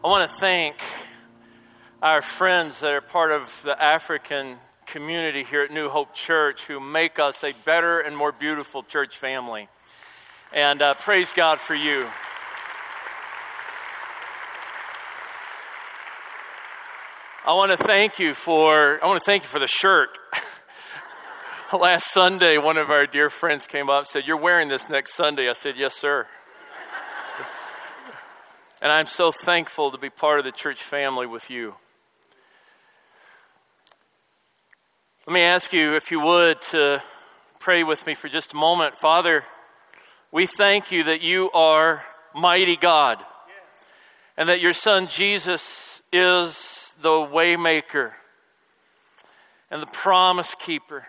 I want to thank our friends that are part of the African community here at New Hope Church who make us a better and more beautiful church family. And praise God for you. I want to thank you for the shirt. Last Sunday, one of our dear friends came up and said, "You're wearing this next Sunday." I said, "Yes, sir." And I'm so thankful to be part of the church family with you. Let me ask you, if you would, to pray with me for just a moment. Father, we thank you that you are mighty God, and that your Son Jesus is the way maker and the promise keeper.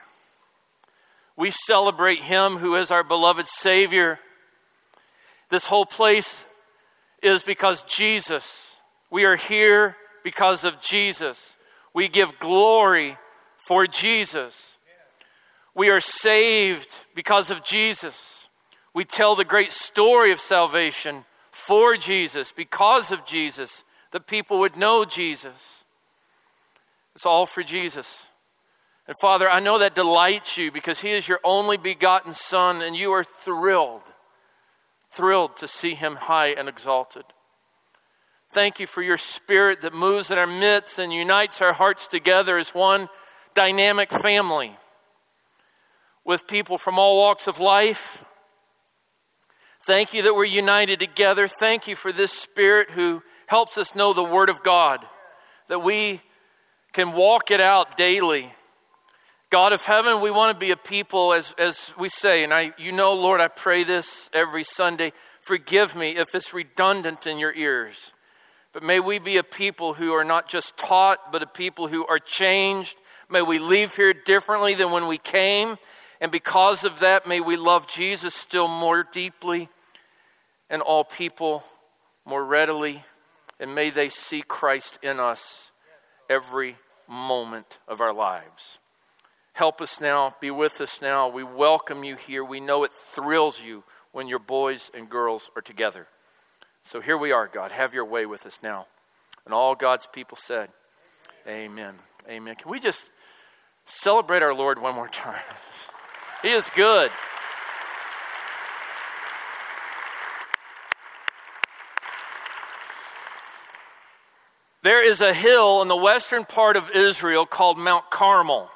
We celebrate him who is our beloved Savior. This whole place is because Jesus. We are here because of Jesus. We give glory for Jesus. We are saved because of Jesus. We tell the great story of salvation for Jesus, because of Jesus, that people would know Jesus. It's all for Jesus. And Father, I know that delights you because he is your only begotten Son, and you are thrilled to see him high and exalted. Thank you for your Spirit that moves in our midst and unites our hearts together as one dynamic family with people from all walks of life. Thank you that we're united together. Thank you for this Spirit who helps us know the Word of God, that we can walk it out daily. God of heaven, we want to be a people, as we say, and Lord, I pray this every Sunday. Forgive me if it's redundant in your ears. But may we be a people who are not just taught, but a people who are changed. May we leave here differently than when we came. And because of that, may we love Jesus still more deeply and all people more readily. And may they see Christ in us every moment of our lives. Help us now, be with us now. We welcome you here. We know it thrills you when your boys and girls are together. So here we are, God. Have your way with us now. And all God's people said, amen. Amen. Can we just celebrate our Lord one more time? He is good. There is a hill in the western part of Israel called Mount Carmel.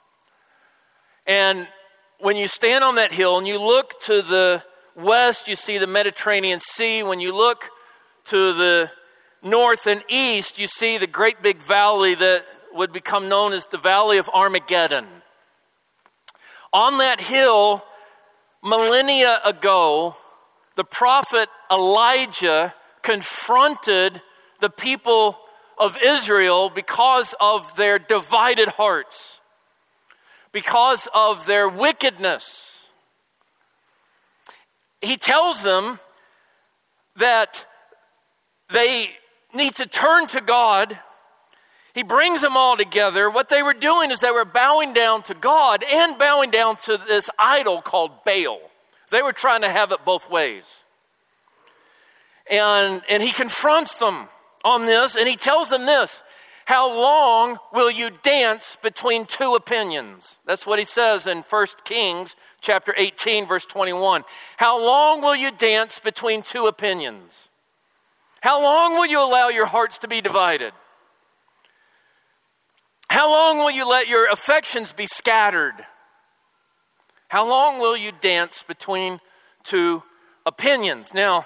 And when you stand on that hill and you look to the west, you see the Mediterranean Sea. When you look to the north and east, you see the great big valley that would become known as the Valley of Armageddon. On that hill, millennia ago, the prophet Elijah confronted the people of Israel because of their divided hearts, because of their wickedness. He tells them that they need to turn to God. He brings them all together. What they were doing is they were bowing down to God and bowing down to this idol called Baal. They were trying to have it both ways. And he confronts them on this, and he tells them this: how long will you dance between two opinions? That's what he says in 1 Kings chapter 18, verse 21. How long will you dance between two opinions? How long will you allow your hearts to be divided? How long will you let your affections be scattered? How long will you dance between two opinions? Now,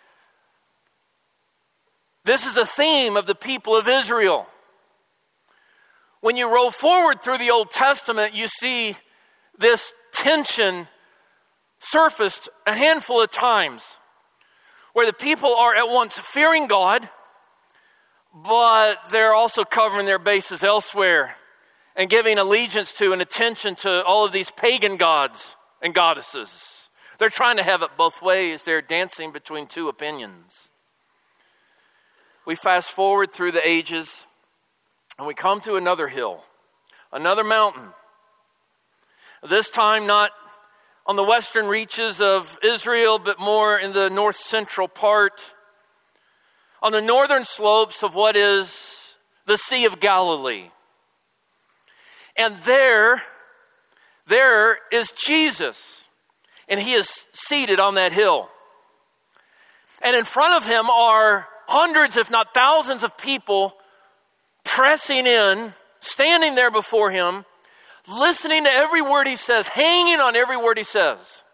this is a theme of the people of Israel. When you roll forward through the Old Testament, you see this tension surfaced a handful of times where the people are at once fearing God, but they're also covering their bases elsewhere and giving allegiance to and attention to all of these pagan gods and goddesses. They're trying to have it both ways. They're dancing between two opinions. We fast forward through the ages, and we come to another hill, another mountain. This time not on the western reaches of Israel, but more in the north central part. on the northern slopes of what is the Sea of Galilee. And there is Jesus, and he is seated on that hill. And in front of him are hundreds, if not thousands of people pressing in, standing there before him, listening to every word he says, hanging on every word he says.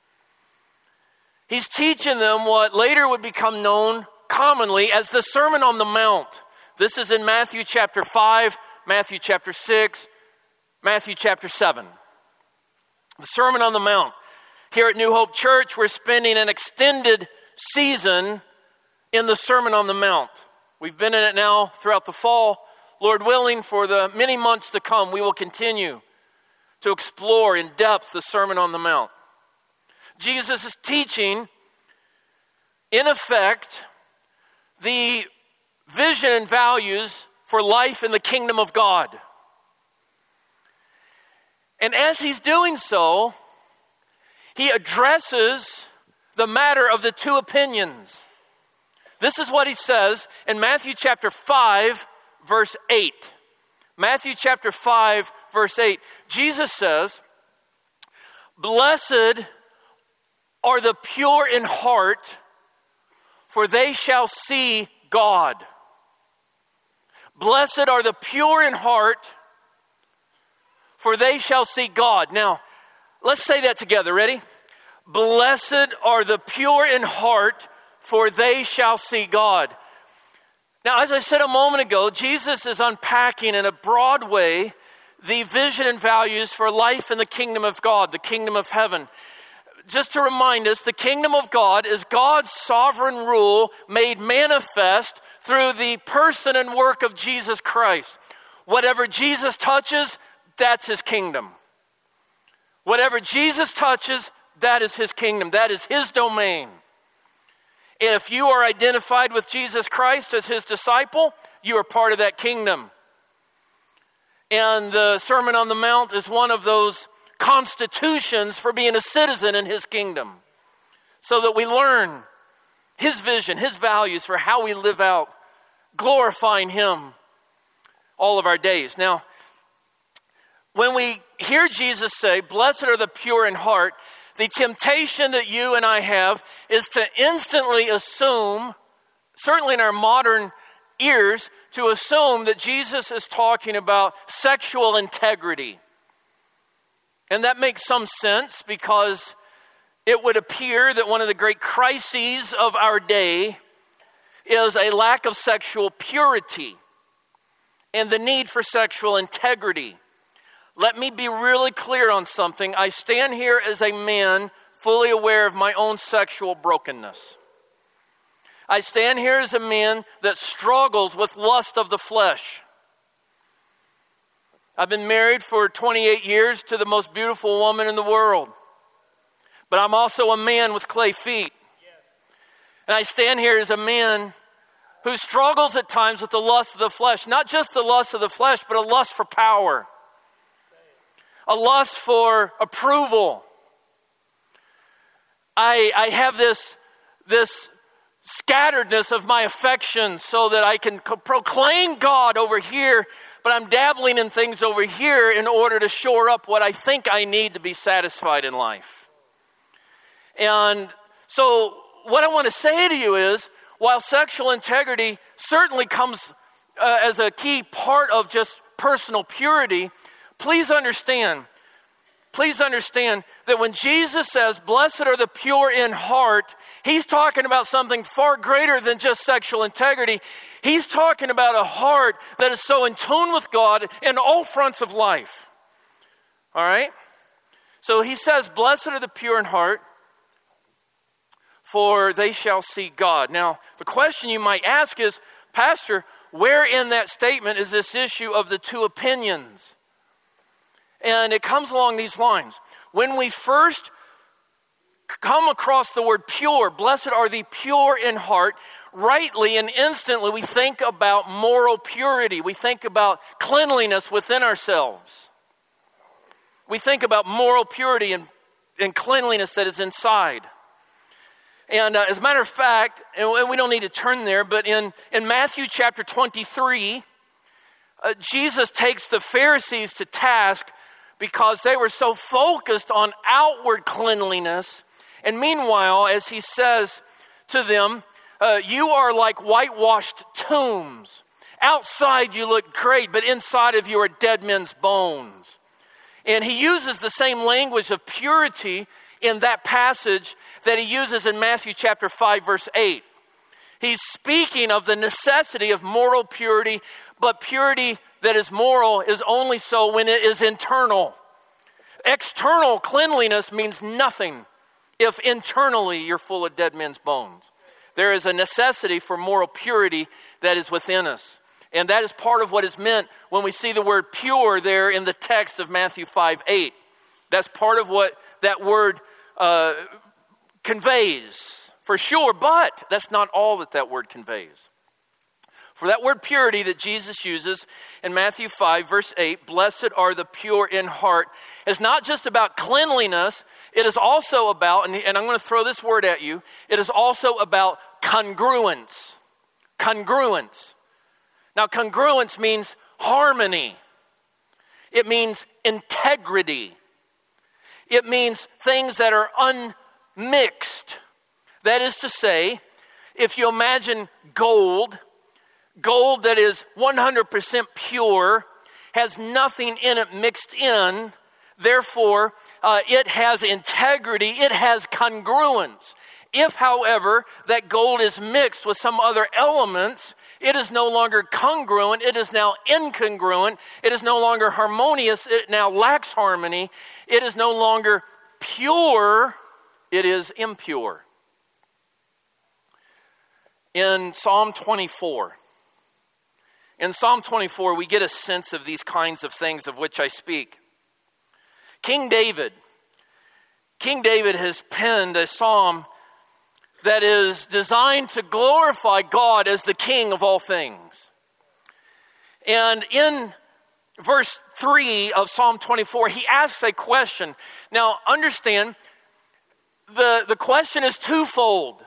He's teaching them what later would become known commonly as the Sermon on the Mount. This is in Matthew chapter 5, Matthew chapter 6, Matthew chapter 7. The Sermon on the Mount. Here at New Hope Church, we're spending an extended season in the Sermon on the Mount. We've been in it now throughout the fall. Lord willing, for the many months to come, we will continue to explore in depth the Sermon on the Mount. Jesus is teaching, in effect, the vision and values for life in the kingdom of God. And as he's doing so, he addresses the matter of the two opinions. This is what he says in Matthew chapter 5, verse 8. Matthew chapter 5, verse 8. Jesus says, "Blessed are the pure in heart, for they shall see God." Blessed are the pure in heart, for they shall see God. Now, let's say that together. Ready? Blessed are the pure in heart, for they shall see God. Now, as I said a moment ago, Jesus is unpacking in a broad way the vision and values for life in the kingdom of God, the kingdom of heaven. Just to remind us, the kingdom of God is God's sovereign rule made manifest through the person and work of Jesus Christ. Whatever Jesus touches, that's his kingdom. Whatever Jesus touches, that is his kingdom. That is his domain. If you are identified with Jesus Christ as his disciple, you are part of that kingdom. And the Sermon on the Mount is one of those constitutions for being a citizen in his kingdom, so that we learn his vision, his values for how we live out, glorifying him all of our days. Now, when we hear Jesus say, "Blessed are the pure in heart," the temptation that you and I have is to instantly assume, certainly in our modern ears, to assume that Jesus is talking about sexual integrity. And that makes some sense, because it would appear that one of the great crises of our day is a lack of sexual purity and the need for sexual integrity. Let me be really clear on something. I stand here as a man fully aware of my own sexual brokenness. I stand here as a man that struggles with lust of the flesh. I've been married for 28 years to the most beautiful woman in the world. But I'm also a man with clay feet. And I stand here as a man who struggles at times with the lust of the flesh. Not just the lust of the flesh, but a lust for power. A lust for approval. I have this scatteredness of my affections so that I can proclaim God over here, but I'm dabbling in things over here in order to shore up what I think I need to be satisfied in life. And so what I want to say to you is, while sexual integrity certainly comes as a key part of just personal purity, please understand that when Jesus says, "Blessed are the pure in heart," he's talking about something far greater than just sexual integrity. He's talking about a heart that is so in tune with God in all fronts of life. All right? So he says, "Blessed are the pure in heart, for they shall see God." Now, the question you might ask is, "Pastor, where in that statement is this issue of the two opinions?" And it comes along these lines. When we first come across the word pure, "Blessed are the pure in heart," rightly and instantly we think about moral purity. We think about cleanliness within ourselves. We think about moral purity and cleanliness that is inside. And as a matter of fact, and we don't need to turn there, but in Matthew chapter 23, Jesus takes the Pharisees to task because they were so focused on outward cleanliness. And meanwhile, as he says to them, you are like whitewashed tombs. Outside you look great, but inside of you are dead men's bones. And he uses the same language of purity in that passage that he uses in Matthew chapter 5, verse 8. He's speaking of the necessity of moral purity, but purity that is moral is only so when it is internal. External cleanliness means nothing if internally you're full of dead men's bones. There is a necessity for moral purity that is within us. And that is part of what is meant when we see the word pure there in the text of Matthew 5:8. That's part of what that word conveys, for sure, but that's not all that word conveys. For that word purity that Jesus uses in Matthew 5, verse 8, blessed are the pure in heart, is not just about cleanliness, it is also about, and I'm going to throw this word at you, it is also about congruence. Congruence. Now, congruence means harmony. It means integrity. It means things that are unmixed. That is to say, if you imagine gold that is 100% pure, has nothing in it mixed in, therefore, it has integrity, it has congruence. If, however, that gold is mixed with some other elements, it is no longer congruent, it is now incongruent, it is no longer harmonious, it now lacks harmony, it is no longer pure, it is impure. In Psalm 24, we get a sense of these kinds of things of which I speak. King David has penned a psalm that is designed to glorify God as the King of all things. And in verse 3 of Psalm 24, he asks a question. Now, understand, the question is twofold.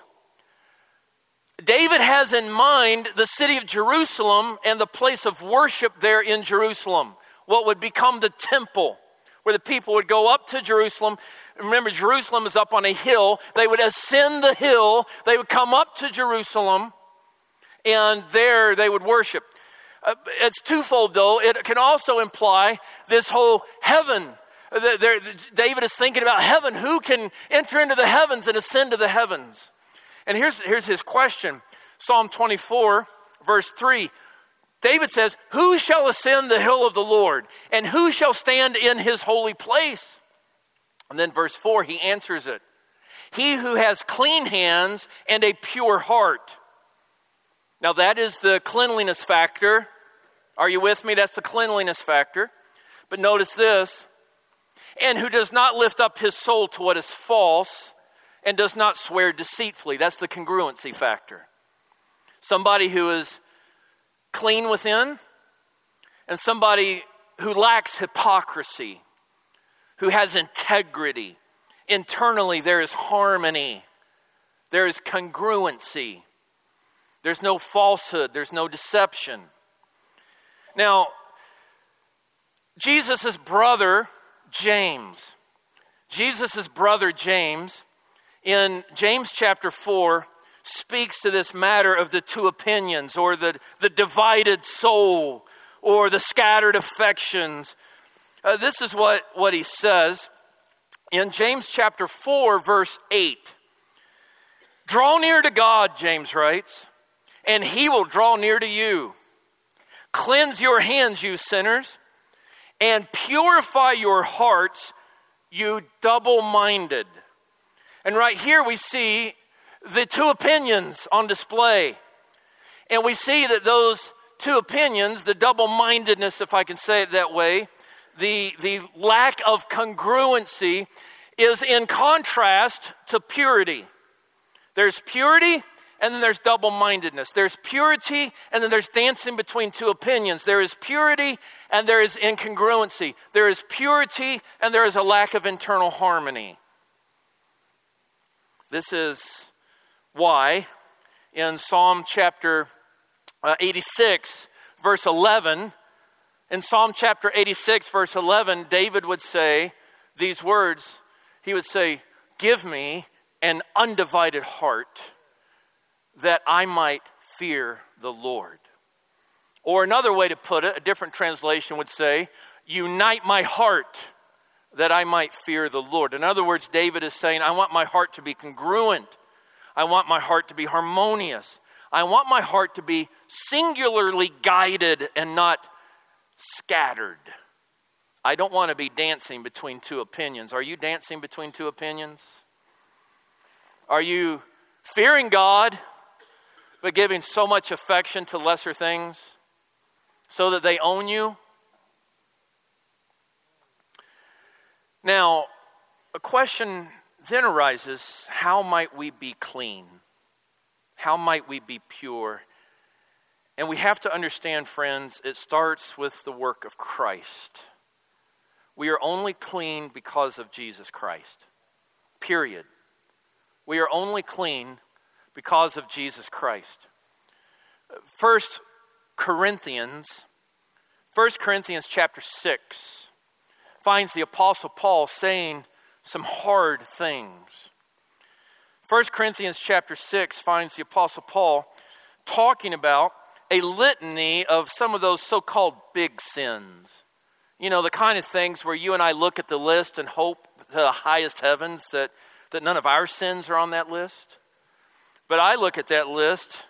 David has in mind the city of Jerusalem and the place of worship there in Jerusalem, what would become the temple, where the people would go up to Jerusalem. Remember, Jerusalem is up on a hill. They would ascend the hill. They would come up to Jerusalem, and there they would worship. It's twofold, though. It can also imply this whole heaven. David is thinking about heaven. Who can enter into the heavens and ascend to the heavens? And here's his question. Psalm 24, verse 3. David says, who shall ascend the hill of the Lord? And who shall stand in his holy place? And then verse 4, he answers it. He who has clean hands and a pure heart. Now that is the cleanliness factor. Are you with me? That's the cleanliness factor. But notice this. And who does not lift up his soul to what is false and does not swear deceitfully. That's the congruency factor. Somebody who is clean within, and somebody who lacks hypocrisy, who has integrity. Internally, there is harmony. There is congruency. There's no falsehood. There's no deception. Now, Jesus' brother, James, in James chapter 4, speaks to this matter of the two opinions, or the divided soul, or the scattered affections. This is what he says in James chapter 4, verse 8. Draw near to God, James writes, and he will draw near to you. Cleanse your hands, you sinners, and purify your hearts, you double-minded. And right here we see the two opinions on display. And we see that those two opinions, the double-mindedness, if I can say it that way, the lack of congruency, is in contrast to purity. There's purity, and then there's double-mindedness. There's purity, and then there's dancing between two opinions. There is purity, and there is incongruency. There is purity, and there is a lack of internal harmony. This is why in Psalm chapter 86, verse 11, in Psalm chapter 86, verse 11, David would say these words. He would say, "Give me an undivided heart that I might fear the Lord." Or another way to put it, a different translation would say, "Unite my heart that I might fear the Lord." In other words, David is saying, I want my heart to be congruent. I want my heart to be harmonious. I want my heart to be singularly guided and not scattered. I don't want to be dancing between two opinions. Are you dancing between two opinions? Are you fearing God, but giving so much affection to lesser things so that they own you? Now, a question then arises, how might we be clean? How might we be pure? And we have to understand, friends, it starts with the work of Christ. We are only clean because of Jesus Christ. Period. We are only clean because of Jesus Christ. 1 Corinthians chapter 6 finds the Apostle Paul saying some hard things. 1 Corinthians chapter 6 finds the Apostle Paul talking about a litany of some of those so-called big sins. You know, the kind of things where you and I look at the list and hope to the highest heavens that none of our sins are on that list. But I look at that list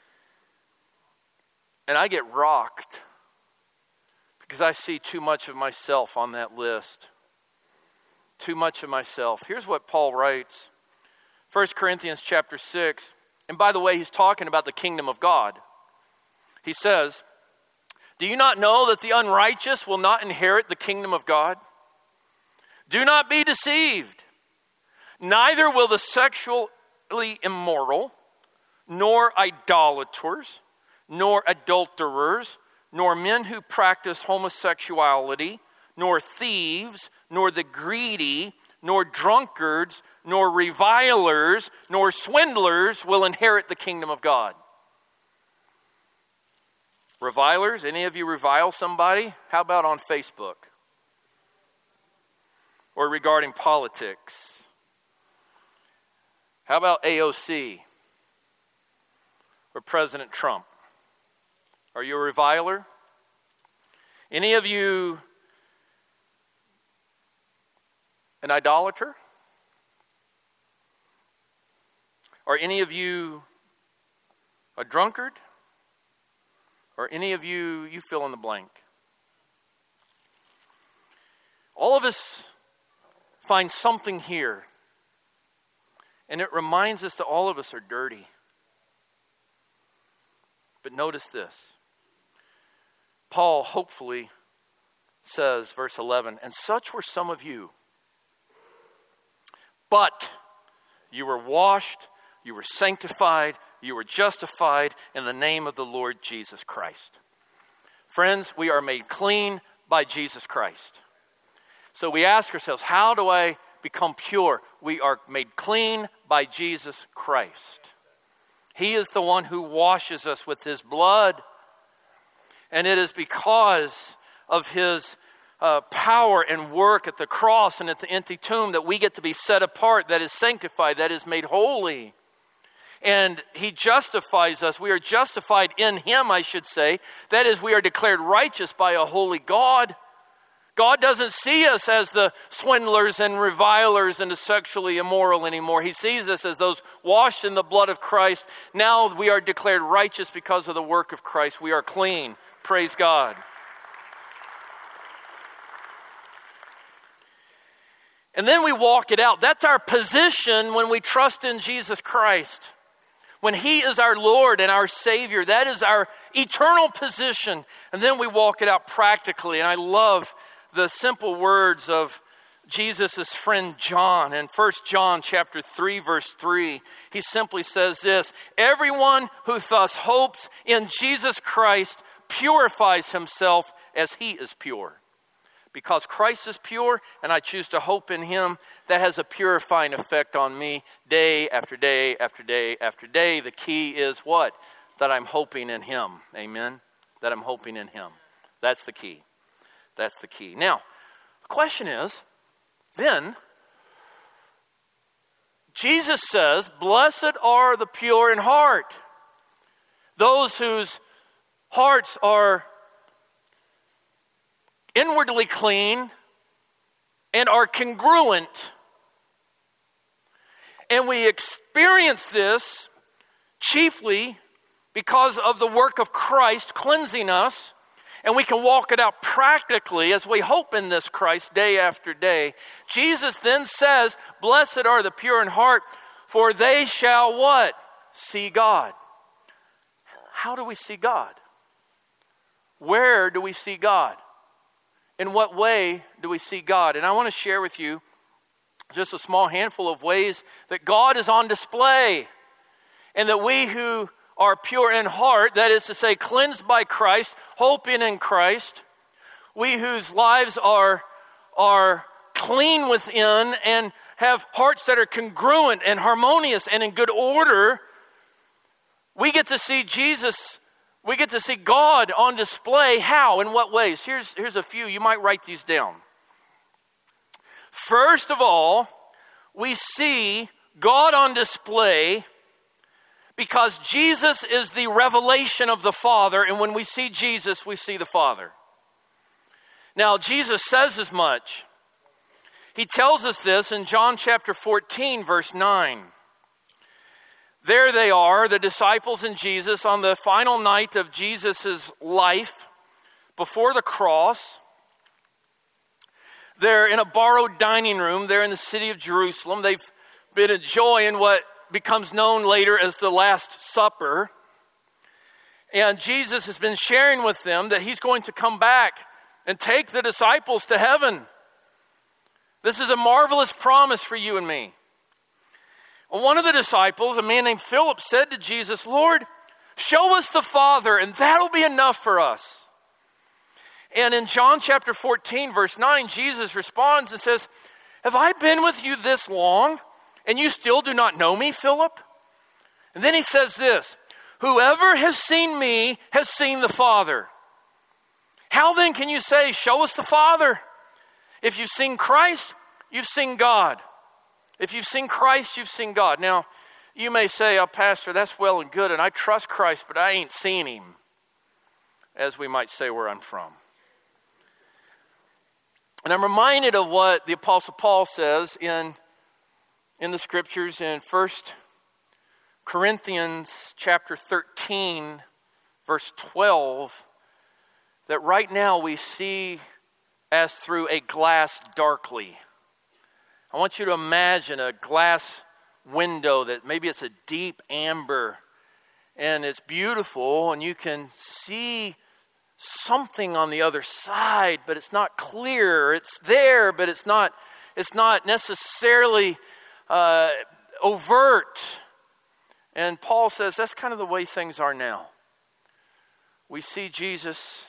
and I get rocked because I see too much of myself on that list. Too much of myself. Here's what Paul writes. 1 Corinthians chapter 6. And by the way, he's talking about the kingdom of God. He says, "Do you not know that the unrighteous will not inherit the kingdom of God? Do not be deceived. Neither will the sexually immoral, nor idolaters, nor adulterers, nor men who practice homosexuality, nor thieves, nor the greedy, nor drunkards, nor revilers, nor swindlers will inherit the kingdom of God." Revilers, any of you revile somebody? How about on Facebook? Or regarding politics? How about AOC? Or President Trump? Are you a reviler? Any of you an idolater? Are any of you a drunkard? Or any of you fill in the blank? All of us find something here. And it reminds us that all of us are dirty. But notice this. Paul hopefully says, verse 11, "And such were some of you. But you were washed, you were sanctified, you were justified in the name of the Lord Jesus Christ." Friends, we are made clean by Jesus Christ. So we ask ourselves, how do I become pure? We are made clean by Jesus Christ. He is the one who washes us with his blood. And it is because of his power and work at the cross and at the empty tomb that we get to be set apart, that is sanctified, that is made holy. And he justifies us. We are justified in him, I should say. That is, we are declared righteous by a holy God. God doesn't see us as the swindlers and revilers and the sexually immoral anymore. He sees us as those washed in the blood of Christ. Now we are declared righteous because of the work of Christ. We are clean. Praise God. And then we walk it out. That's our position when we trust in Jesus Christ. When he is our Lord and our Savior, that is our eternal position. And then we walk it out practically. And I love the simple words of Jesus' friend John. In 1 John chapter 3, verse 3, he simply says this: "Everyone who thus hopes in Jesus Christ purifies himself as he is pure." Because Christ is pure and I choose to hope in him, that has a purifying effect on me day after day after day after day. The key is what? That I'm hoping in him. Amen? That I'm hoping in him. That's the key. That's the key. Now, the question is, then, Jesus says, blessed are the pure in heart, those whose hearts are inwardly clean and are congruent. And we experience this chiefly because of the work of Christ cleansing us, and we can walk it out practically as we hope in this Christ day after day. Jesus then says, blessed are the pure in heart, for they shall what? See God. How do we see God? Where do we see God? In what way do we see God? And I want to share with you just a small handful of ways that God is on display, and that we who are pure in heart, that is to say, cleansed by Christ, hoping in Christ, we whose lives are clean within and have hearts that are congruent and harmonious and in good order, we get to see Jesus. We get to see God on display. How? In what ways? Here's a few. You might write these down. First of all, we see God on display because Jesus is the revelation of the Father, and when we see Jesus, we see the Father. Now, Jesus says as much. He tells us this in John chapter 14, verse 9. There they are, the disciples and Jesus, on the final night of Jesus' life before the cross. They're in a borrowed dining room. They're in the city of Jerusalem. They've been enjoying what becomes known later as the Last Supper. And Jesus has been sharing with them that he's going to come back and take the disciples to heaven. This is a marvelous promise for you and me. One of the disciples, a man named Philip, said to Jesus, Lord, show us the Father, and that'll be enough for us. And in John chapter 14, verse 9, Jesus responds and says, have I been with you this long, and you still do not know me, Philip? And then he says this, whoever has seen me has seen the Father. How then can you say, show us the Father? If you've seen Christ, you've seen God. If you've seen Christ, you've seen God. Now, you may say, oh, Pastor, that's well and good, and I trust Christ, but I ain't seen him, as we might say where I'm from. And I'm reminded of what the Apostle Paul says in the Scriptures in 1 Corinthians chapter 13, verse 12, that right now we see as through a glass darkly. I want you to imagine a glass window that maybe it's a deep amber and it's beautiful and you can see something on the other side, but it's not clear. It's there, but it's not necessarily overt. And Paul says that's kind of the way things are now. We see Jesus.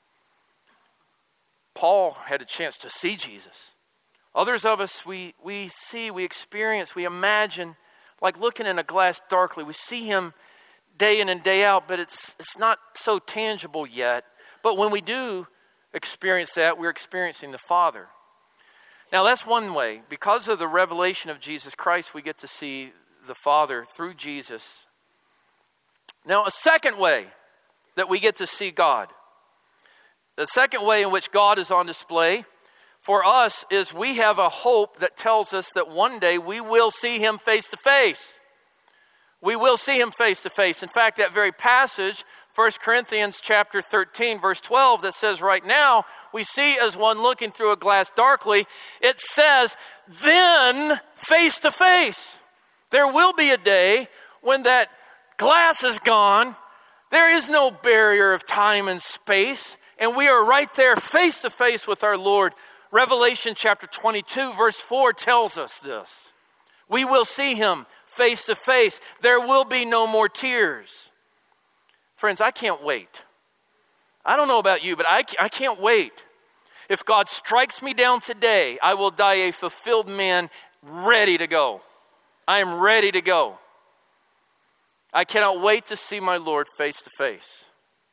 Paul had a chance to see Jesus. Others of us, we see, we experience, we imagine, like looking in a glass darkly. We see him day in and day out, but it's not so tangible yet. But when we do experience that, we're experiencing the Father. Now that's one way. Because of the revelation of Jesus Christ, we get to see the Father through Jesus. Now a second way that we get to see God, the second way in which God is on display for us is we have a hope that tells us that one day we will see him face to face. We will see him face to face. In fact, that very passage, 1 Corinthians chapter 13, verse 12, that says right now, we see as one looking through a glass darkly, it says, then face to face. There will be a day when that glass is gone. There is no barrier of time and space, and we are right there face to face with our Lord. Revelation chapter 22, verse 4 tells us this. We will see him face to face. There will be no more tears. Friends, I can't wait. I don't know about you, but I can't wait. If God strikes me down today, I will die a fulfilled man, ready to go. I am ready to go. I cannot wait to see my Lord face to face.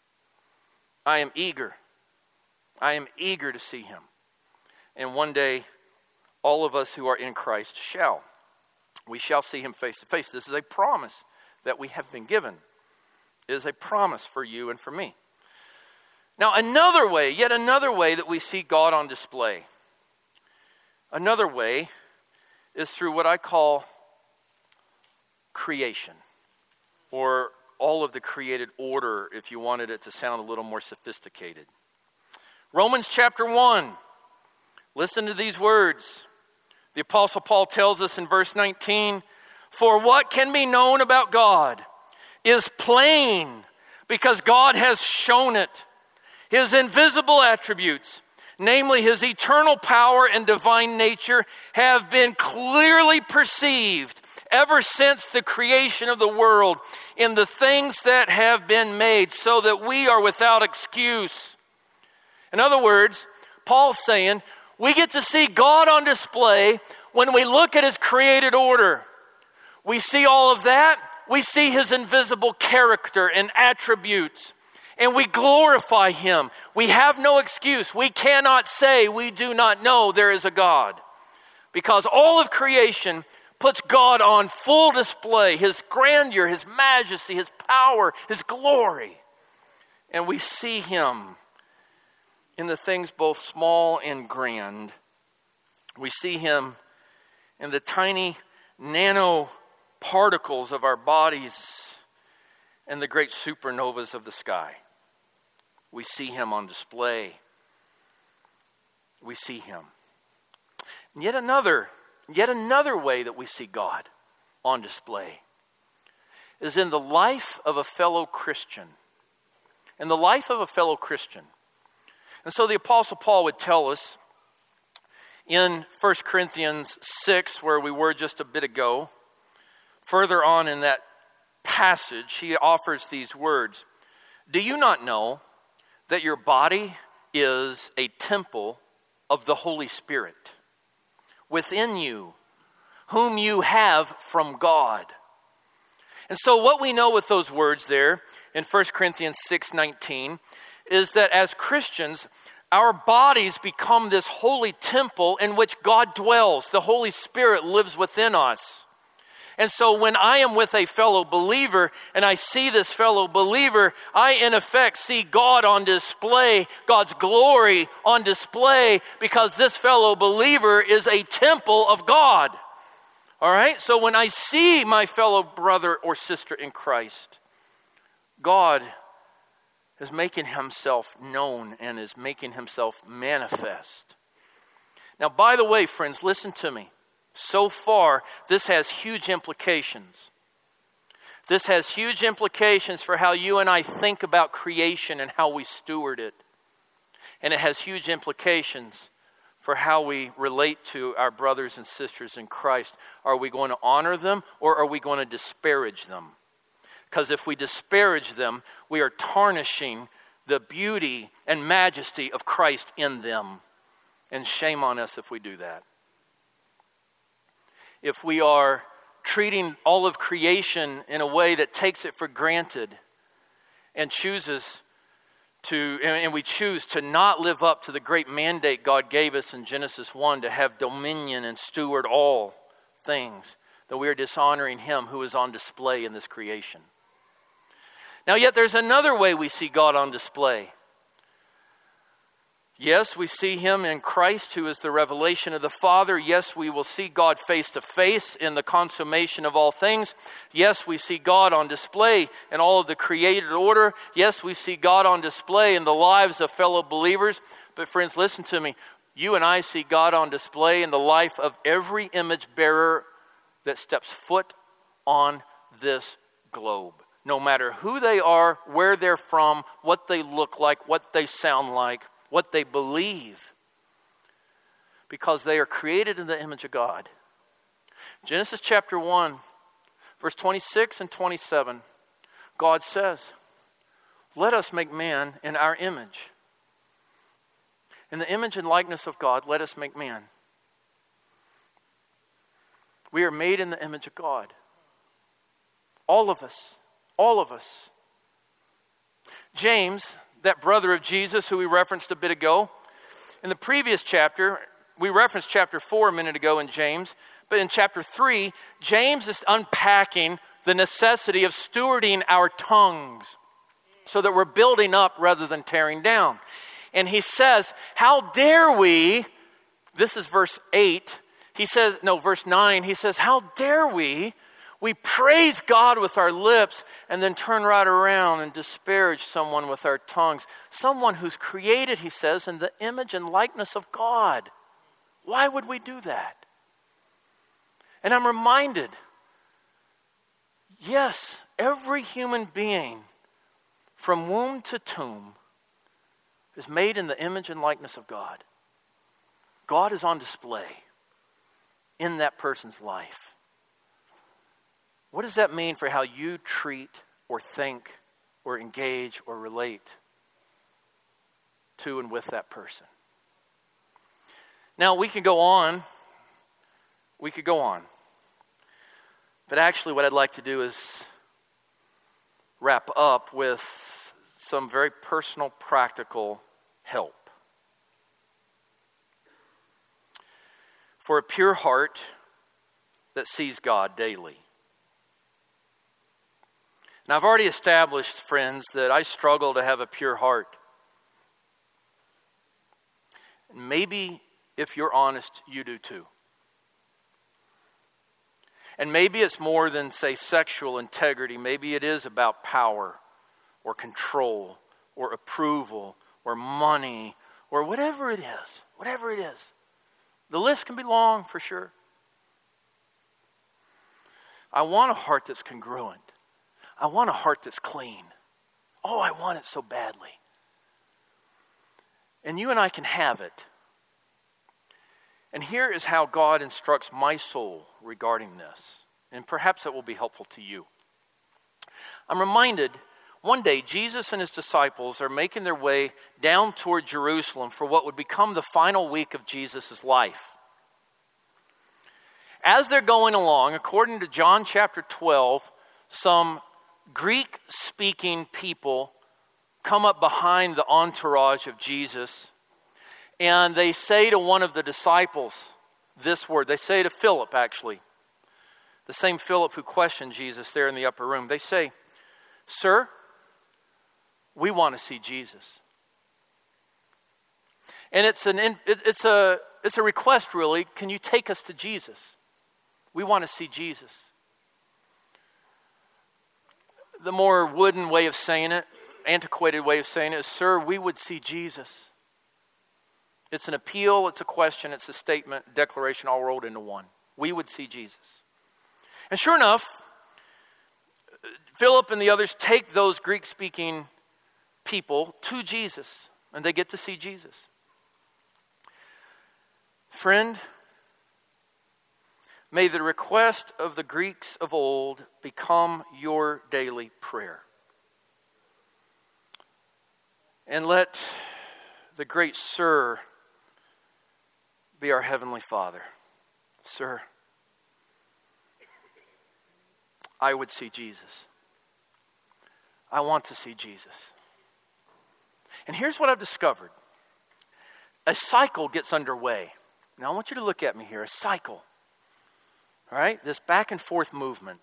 I am eager. I am eager to see him. And one day, all of us who are in Christ shall. We shall see him face to face. This is a promise that we have been given. It is a promise for you and for me. Now, yet another way that we see God on display. Another way is through what I call creation, or all of the created order, if you wanted it to sound a little more sophisticated. Romans chapter 1. Listen to these words. The Apostle Paul tells us in verse 19, "For what can be known about God is plain, because God has shown it. His invisible attributes, namely his eternal power and divine nature, have been clearly perceived ever since the creation of the world in the things that have been made, so that we are without excuse." In other words, Paul's saying, we get to see God on display when we look at his created order. We see all of that. We see his invisible character and attributes. And we glorify him. We have no excuse. We cannot say we do not know there is a God. Because all of creation puts God on full display. His grandeur, his majesty, his power, his glory. And we see him in the things both small and grand. We see him in the tiny nano particles of our bodies and the great supernovas of the sky. We see him on display. We see him. And yet another way that we see God on display is in the life of a fellow Christian. In the life of a fellow Christian. And so the Apostle Paul would tell us in 1 Corinthians 6, where we were just a bit ago, further on in that passage, he offers these words. "Do you not know that your body is a temple of the Holy Spirit within you, whom you have from God?" And so what we know with those words there in 1 Corinthians 6:19 is that as Christians, our bodies become this holy temple in which God dwells. The Holy Spirit lives within us. And so when I am with a fellow believer and I see this fellow believer, I in effect see God on display, God's glory on display, because this fellow believer is a temple of God. All right? So when I see my fellow brother or sister in Christ, God is making himself known and is making himself manifest. Now, by the way, friends, listen to me. So far, this has huge implications. This has huge implications for how you and I think about creation and how we steward it. And it has huge implications for how we relate to our brothers and sisters in Christ. Are we going to honor them, or are we going to disparage them? Because if we disparage them, we are tarnishing the beauty and majesty of Christ in them. And shame on us if we do that. If we are treating all of creation in a way that takes it for granted and we choose to not live up to the great mandate God gave us in Genesis 1 to have dominion and steward all things, that we are dishonoring him who is on display in this creation. Now, yet there's another way we see God on display. Yes, we see him in Christ, who is the revelation of the Father. Yes, we will see God face to face in the consummation of all things. Yes, we see God on display in all of the created order. Yes, we see God on display in the lives of fellow believers. But friends, listen to me. You and I see God on display in the life of every image bearer that steps foot on this globe. No matter who they are, where they're from, what they look like, what they sound like, what they believe, because they are created in the image of God. Genesis chapter 1, verse 26 and 27, God says, "Let us make man in our image, In the image and likeness of God, let us make man. We are made in the image of God. All of us. All of us. James, that brother of Jesus who we referenced a bit ago, in the previous chapter, we referenced chapter 4 a minute ago in James, but in chapter 3, James is unpacking the necessity of stewarding our tongues so that we're building up rather than tearing down. And he says, how dare we, this is verse 8, verse 9, he says, how dare we praise God with our lips and then turn right around and disparage someone with our tongues. Someone who's created, he says, in the image and likeness of God. Why would we do that? And I'm reminded, yes, every human being from womb to tomb is made in the image and likeness of God. God is on display in that person's life. What does that mean for how you treat or think or engage or relate to and with that person? Now, we could go on. But actually what I'd like to do is wrap up with some very personal, practical help. For a pure heart that sees God daily. Now, I've already established, friends, that I struggle to have a pure heart. Maybe, if you're honest, you do too. And maybe it's more than, say, sexual integrity. Maybe it is about power or control or approval or money or whatever it is. Whatever it is. The list can be long for sure. I want a heart that's congruent. I want a heart that's clean. Oh, I want it so badly. And you and I can have it. And here is how God instructs my soul regarding this. And perhaps that will be helpful to you. I'm reminded one day Jesus and his disciples are making their way down toward Jerusalem for what would become the final week of Jesus' life. As they're going along, according to John chapter 12, some Greek-speaking people come up behind the entourage of Jesus, and they say to one of the disciples this word. They say to Philip, actually, the same Philip who questioned Jesus there in the upper room. They say, "Sir, we want to see Jesus." And it's a request, really. Can you take us to Jesus? We want to see Jesus. The more wooden way of saying it, antiquated way of saying it is, "Sir, we would see Jesus." It's an appeal, it's a question, it's a statement, declaration all rolled into one. We would see Jesus. And sure enough, Philip and the others take those Greek-speaking people to Jesus, and they get to see Jesus. Friend, may the request of the Greeks of old become your daily prayer. And let the great Sir be our Heavenly Father. Sir, I would see Jesus. I want to see Jesus. And here's what I've discovered. A cycle gets underway. Now I want you to look at me here. A cycle. All right? This back and forth movement.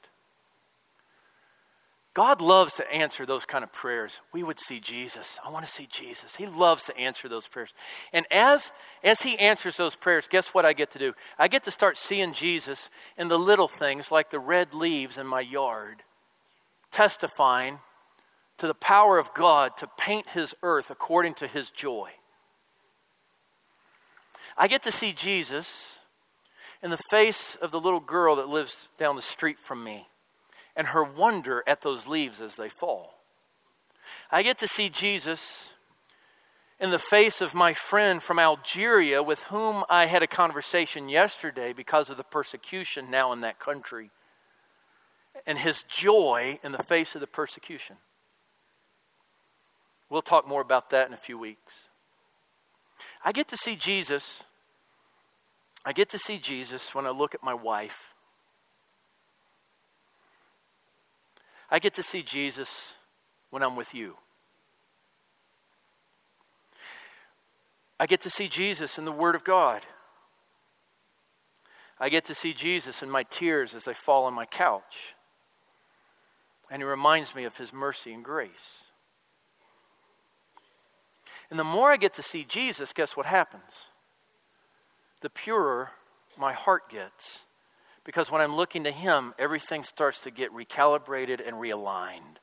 God loves to answer those kind of prayers. We would see Jesus. I want to see Jesus. He loves to answer those prayers. And as he answers those prayers, guess what I get to do? I get to start seeing Jesus in the little things like the red leaves in my yard, testifying to the power of God to paint his earth according to his joy. I get to see Jesus in the face of the little girl that lives down the street from me and her wonder at those leaves as they fall. I get to see Jesus in the face of my friend from Algeria with whom I had a conversation yesterday because of the persecution now in that country, and his joy in the face of the persecution. We'll talk more about that in a few weeks. I get to see Jesus. I get to see Jesus when I look at my wife. I get to see Jesus when I'm with you. I get to see Jesus in the Word of God. I get to see Jesus in my tears as I fall on my couch. And He reminds me of His mercy and grace. And the more I get to see Jesus, guess what happens? The purer my heart gets. Because when I'm looking to Him, everything starts to get recalibrated and realigned.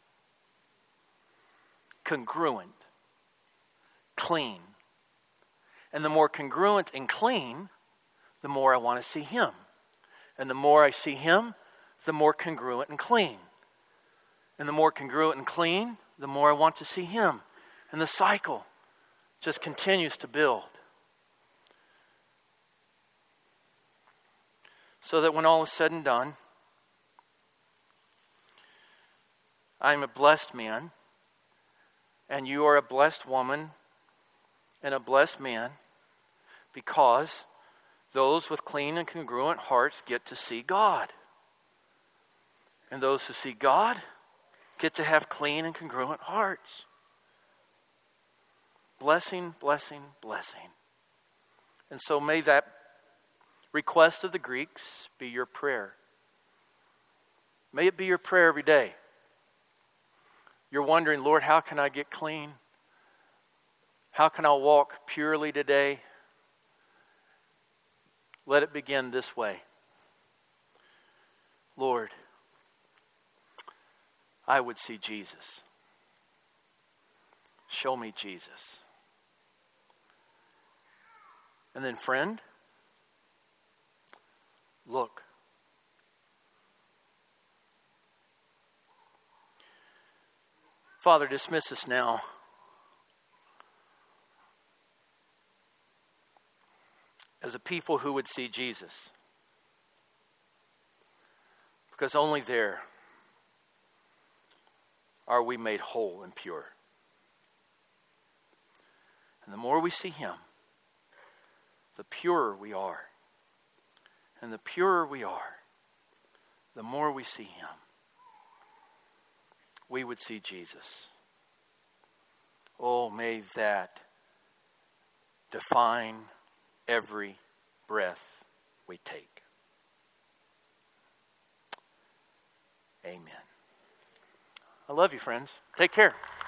Congruent. Clean. And the more congruent and clean, the more I want to see Him. And the more I see Him, the more congruent and clean. And the more congruent and clean, the more I want to see Him. And the cycle just continues to build. So that when all is said and done, I'm a blessed man, and you are a blessed woman and a blessed man, because those with clean and congruent hearts get to see God. And those who see God get to have clean and congruent hearts. Blessing, blessing, blessing. And so may that request of the Greeks be your prayer. May it be your prayer every day. You're wondering, Lord, how can I get clean? How can I walk purely today? Let it begin this way. Lord, I would see Jesus. Show me Jesus. And then, friend, look. Father, dismiss us now. As a people who would see Jesus. Because only there are we made whole and pure. And the more we see Him, the purer we are. And the purer we are, the more we see Him. We would see Jesus. Oh, may that define every breath we take. Amen. I love you, friends. Take care.